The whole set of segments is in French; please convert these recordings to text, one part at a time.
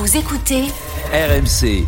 Vous écoutez RMC.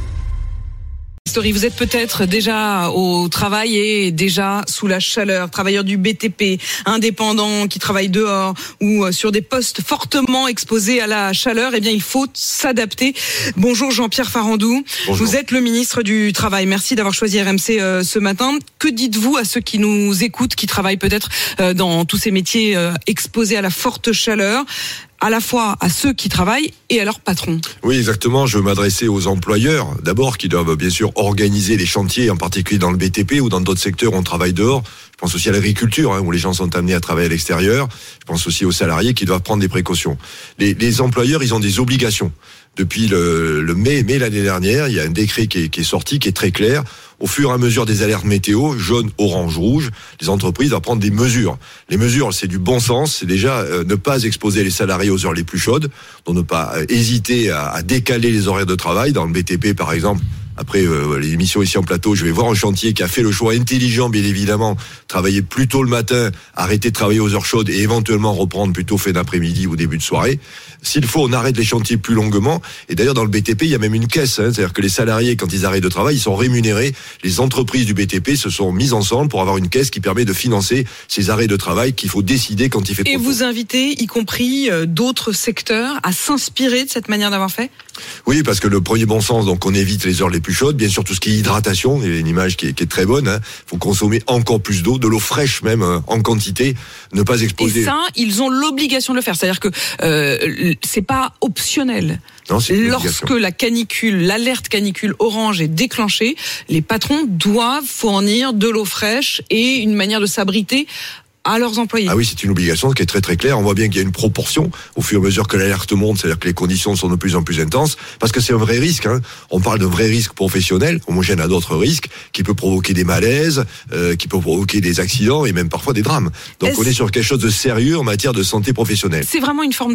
Vous êtes peut-être déjà au travail et déjà sous la chaleur, travailleurs du BTP, indépendants qui travaillent dehors ou sur des postes fortement exposés à la chaleur. Eh bien, il faut s'adapter. Bonjour Jean-Pierre Farandou. Bonjour. Vous êtes le ministre du Travail. Merci d'avoir choisi RMC ce matin. Que dites-vous à ceux qui nous écoutent, qui travaillent peut-être dans tous ces métiers exposés à la forte chaleur, à la fois à ceux qui travaillent et à leurs patrons? Oui, exactement. Je veux m'adresser aux employeurs, d'abord, qui doivent bien sûr organiser les chantiers, en particulier dans le BTP ou dans d'autres secteurs où on travaille dehors. Je pense aussi à l'agriculture, où les gens sont amenés à travailler à l'extérieur. Je pense aussi aux salariés qui doivent prendre des précautions. Les employeurs, ils ont des obligations. Depuis le mai l'année dernière, il y a un décret qui est sorti, qui est très clair. Au fur et à mesure des alertes météo, jaune, orange, rouge, les entreprises doivent prendre des mesures. Les mesures, c'est du bon sens. C'est déjà ne pas exposer les salariés aux heures les plus chaudes, donc ne pas hésiter à décaler les horaires de travail. Dans le BTP, par exemple, après les émissions ici en plateau, je vais voir un chantier qui a fait le choix intelligent, bien évidemment, travailler plus tôt le matin, arrêter de travailler aux heures chaudes et éventuellement reprendre plutôt fin d'après-midi ou début de soirée. S'il faut, on arrête les chantiers plus longuement. Et d'ailleurs, dans le BTP, il y a même une caisse. C'est-à-dire que les salariés, quand ils arrêtent de travail, ils sont rémunérés. Les entreprises du BTP se sont mises ensemble pour avoir une caisse qui permet de financer ces arrêts de travail qu'il faut décider quand il fait trop Et chaud. vous invitez, y compris d'autres secteurs, à s'inspirer de cette manière d'avoir fait? Oui, parce que le premier bon sens, donc on évite les heures les plus chaudes. Bien sûr, tout ce qui est hydratation, il y a une image qui est très bonne. Faut consommer encore plus d'eau, de l'eau fraîche même en quantité, ne pas exposer. Et ça, ils ont l'obligation de le faire. C'est-à-dire que c'est pas optionnel. Non, c'est une Lorsque obligation. l'alerte canicule orange est déclenchée, les patrons doivent fournir de l'eau fraîche et une manière de s'abriter à leurs employés. Ah oui, c'est une obligation qui est très très claire. On voit bien qu'il y a une proportion au fur et à mesure que l'alerte monte, c'est-à-dire que les conditions sont de plus en plus intenses, parce que c'est un vrai risque. On parle de vrais risques professionnels, homogènes à d'autres risques, qui peut provoquer des malaises, qui peut provoquer des accidents et même parfois des drames. Donc on est sur quelque chose de sérieux en matière de santé professionnelle. C'est vraiment une forme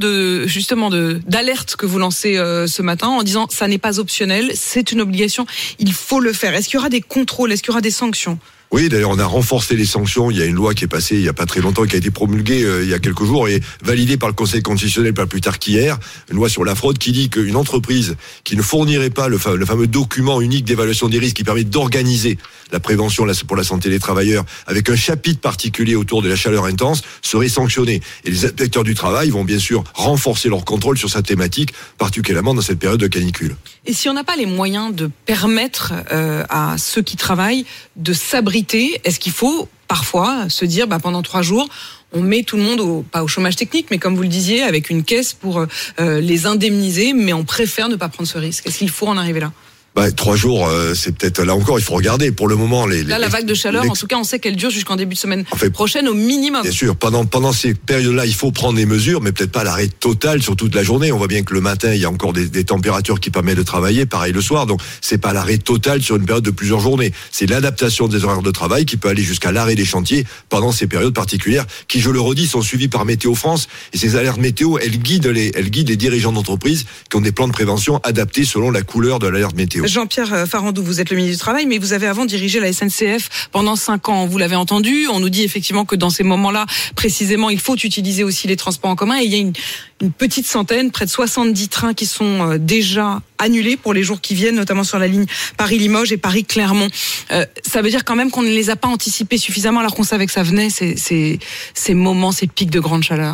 d'alerte que vous lancez ce matin en disant ça n'est pas optionnel, c'est une obligation, il faut le faire. Est-ce qu'il y aura des contrôles, est-ce qu'il y aura des sanctions? Oui, d'ailleurs, on a renforcé les sanctions. Il y a une loi qui est passée il y a pas très longtemps, qui a été promulguée il y a quelques jours et validée par le Conseil constitutionnel pas plus tard qu'hier. Une loi sur la fraude qui dit qu'une entreprise qui ne fournirait pas le fameux document unique d'évaluation des risques qui permet d'organiser la prévention pour la santé des travailleurs avec un chapitre particulier autour de la chaleur intense serait sanctionnée. Et les inspecteurs du travail vont bien sûr renforcer leur contrôle sur cette thématique, particulièrement dans cette période de canicule. Et si on n'a pas les moyens de permettre à ceux qui travaillent de s'abriter, est-ce qu'il faut parfois se dire pendant 3 jours, on met tout le monde pas au chômage technique, mais comme vous le disiez, avec une caisse pour les indemniser, mais on préfère ne pas prendre ce risque? Est-ce qu'il faut en arriver là? 3 jours, c'est peut-être là encore, il faut regarder. Pour le moment, la vague de chaleur, en tout cas, on sait qu'elle dure jusqu'en début de semaine prochaine au minimum. Bien sûr, pendant ces périodes-là, il faut prendre des mesures, mais peut-être pas l'arrêt total sur toute la journée. On voit bien que le matin, il y a encore des températures qui permettent de travailler, pareil le soir. Donc, c'est pas l'arrêt total sur une période de plusieurs journées. C'est l'adaptation des horaires de travail qui peut aller jusqu'à l'arrêt des chantiers pendant ces périodes particulières, qui, je le redis, sont suivies par Météo France. Et ces alertes météo, elles guident les dirigeants d'entreprises qui ont des plans de prévention adaptés selon la couleur de l'alerte météo. Jean-Pierre Farandou, vous êtes le ministre du Travail, mais vous avez avant dirigé la SNCF pendant 5 ans. Vous l'avez entendu, on nous dit effectivement que dans ces moments-là, précisément, il faut utiliser aussi les transports en commun. Et il y a une petite centaine, près de 70 trains qui sont déjà annulés pour les jours qui viennent, notamment sur la ligne Paris-Limoges et Paris-Clermont. Ça veut dire quand même qu'on ne les a pas anticipés suffisamment alors qu'on savait que ça venait, ces moments, ces pics de grande chaleur.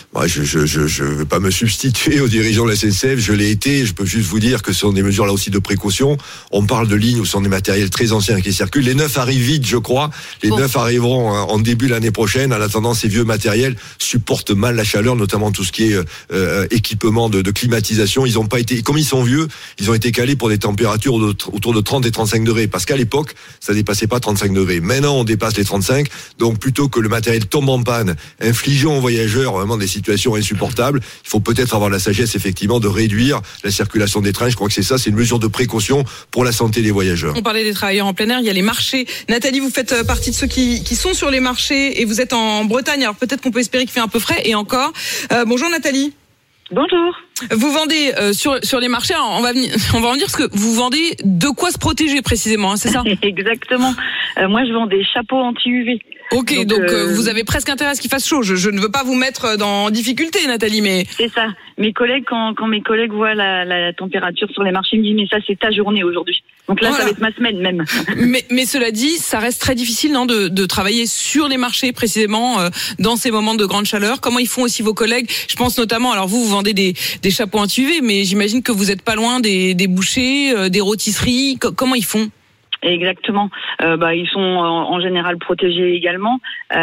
Je ne veux pas me substituer aux dirigeants de la SNCF, je l'ai été, je peux juste vous dire que ce sont des mesures là aussi de précaution. On parle de lignes où ce sont des matériels très anciens qui circulent. Les neufs arrivent vite, je crois. Les neufs arriveront en début de l'année prochaine. En attendant, ces vieux matériels supportent mal la chaleur, notamment tout ce qui est équipement de climatisation. Ils ont pas été, comme ils sont vieux, ils ont été calés pour des températures autour de 30 et 35 degrés. Parce qu'à l'époque, ça dépassait pas 35 degrés. Maintenant, on dépasse les 35. Donc, plutôt que le matériel tombe en panne, infligeant aux voyageurs vraiment des situations insupportables, il faut peut-être avoir la sagesse, effectivement, de réduire la circulation des trains. Je crois que c'est une mesure de précaution pour la santé des voyageurs. On parlait des travailleurs en plein air, il y a les marchés. Nathalie, vous faites partie de ceux qui sont sur les marchés et vous êtes en Bretagne. Alors peut-être qu'on peut espérer qu'il fait un peu frais et encore. Bonjour Nathalie. Bonjour. Vous vendez sur les marchés, on va en dire ce que vous vendez, de quoi se protéger précisément, c'est ça? Exactement. Moi je vends des chapeaux anti-UV. Ok, donc vous avez presque intérêt à ce qu'il fasse chaud. Je ne veux pas vous mettre en difficulté, Nathalie, mais... C'est ça. Mes collègues, quand mes collègues voient la température sur les marchés, ils me disent mais ça c'est ta journée aujourd'hui. Donc là, ça va être ma semaine même. Mais cela dit, ça reste très difficile, non, de travailler sur les marchés précisément dans ces moments de grande chaleur. Comment ils font aussi vos collègues? Je pense notamment, alors vous vendez des chapeaux intuvés, mais j'imagine que vous êtes pas loin des bouchers, des rôtisseries. Comment ils font? Exactement. Ils sont en général protégés également.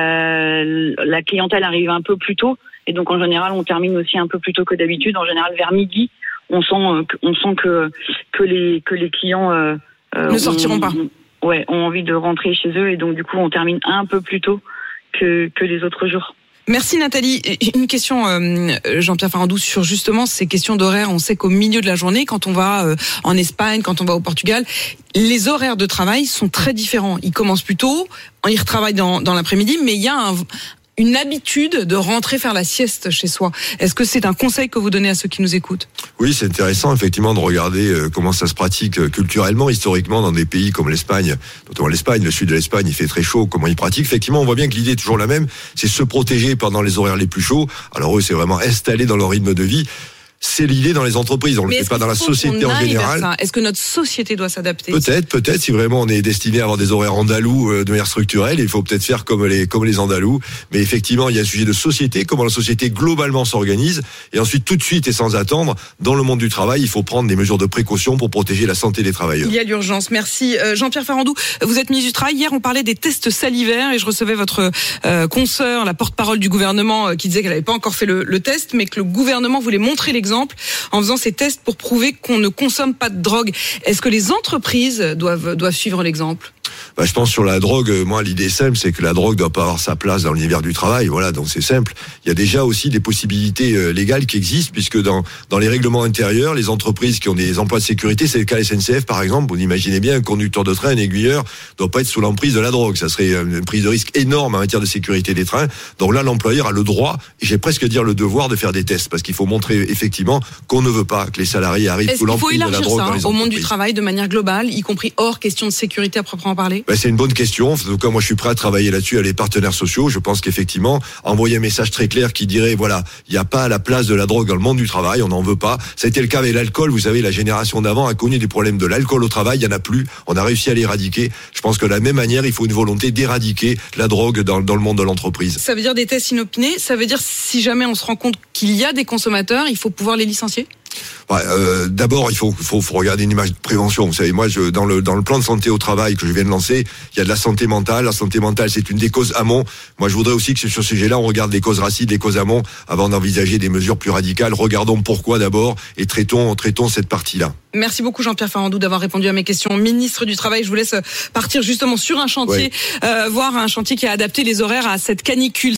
La clientèle arrive un peu plus tôt et donc en général on termine aussi un peu plus tôt que d'habitude. En général vers midi, on sent que les clients ne sortiront pas. Ont envie de rentrer chez eux et donc du coup on termine un peu plus tôt que les autres jours. Merci Nathalie. Une question, Jean-Pierre Farandou, sur justement ces questions d'horaire. On sait qu'au milieu de la journée, quand on va en Espagne, quand on va au Portugal, les horaires de travail sont très différents. Ils commencent plus tôt, ils retravaillent dans l'après-midi, mais il y a une habitude de rentrer faire la sieste chez soi. Est-ce que c'est un conseil que vous donnez à ceux qui nous écoutent? Oui, c'est intéressant effectivement de regarder comment ça se pratique culturellement, historiquement dans des pays comme l'Espagne, notamment l'Espagne, le sud de l'Espagne, il fait très chaud, comment ils pratiquent. Effectivement, on voit bien que l'idée est toujours la même, c'est se protéger pendant les horaires les plus chauds. Alors eux, c'est vraiment installé dans leur rythme de vie. C'est l'idée dans les entreprises, on le fait pas dans la société en général. Est-ce que notre société doit s'adapter? Peut-être, si vraiment on est destiné à avoir des horaires andalous de manière structurelle, il faut peut-être faire comme les andalous. Mais effectivement, il y a un sujet de société, comment la société globalement s'organise. Et ensuite, tout de suite et sans attendre, dans le monde du travail, il faut prendre des mesures de précaution pour protéger la santé des travailleurs. Il y a l'urgence. Merci. Jean-Pierre Farandou, vous êtes ministre du Travail. Hier, on parlait des tests salivaires et je recevais votre consoeur, la porte-parole du gouvernement, qui disait qu'elle n'avait pas encore fait le test, mais que le gouvernement voulait montrer l'exemple en faisant ces tests pour prouver qu'on ne consomme pas de drogue. Est-ce que les entreprises doivent suivre l'exemple? Je pense sur la drogue, moi l'idée simple, c'est que la drogue doit pas avoir sa place dans l'univers du travail. Voilà, donc c'est simple. Il y a déjà aussi des possibilités légales qui existent, puisque dans les règlements intérieurs, les entreprises qui ont des emplois de sécurité, c'est le cas SNCF par exemple. Vous imaginez bien, un conducteur de train, un aiguilleur, doit pas être sous l'emprise de la drogue. Ça serait une prise de risque énorme en matière de sécurité des trains. Donc là, l'employeur a le droit, et j'ai presque dire le devoir, de faire des tests, parce qu'il faut montrer effectivement qu'on ne veut pas que les salariés arrivent sous l'emprise de la drogue dans les entreprises. Est-ce qu'il faut élargir ça au monde du travail de manière globale, y compris hors question de sécurité à proprement parler? C'est une bonne question. En tout cas, moi, je suis prêt à travailler là-dessus avec les partenaires sociaux. Je pense qu'effectivement, envoyer un message très clair qui dirait, voilà, il n'y a pas la place de la drogue dans le monde du travail, on n'en veut pas. Ça a été le cas avec l'alcool. Vous savez, la génération d'avant a connu des problèmes de l'alcool au travail. Il n'y en a plus. On a réussi à l'éradiquer. Je pense que de la même manière, il faut une volonté d'éradiquer la drogue dans le monde de l'entreprise. Ça veut dire des tests inopinés? Ça veut dire si jamais on se rend compte qu'il y a des consommateurs, il faut pouvoir les licencier? D'abord, il faut regarder une image de prévention. Vous savez, moi, dans le plan de santé au travail que je viens de lancer, il y a de la santé mentale. La santé mentale, c'est une des causes amont. Moi, je voudrais aussi que sur ce sujet-là, on regarde les causes racides, les causes amont, avant d'envisager des mesures plus radicales. Regardons pourquoi d'abord et traitons cette partie-là. Merci beaucoup Jean-Pierre Farandou d'avoir répondu à mes questions. Ministre du Travail, je vous laisse partir justement sur un chantier, voir un chantier qui a adapté les horaires à cette canicule.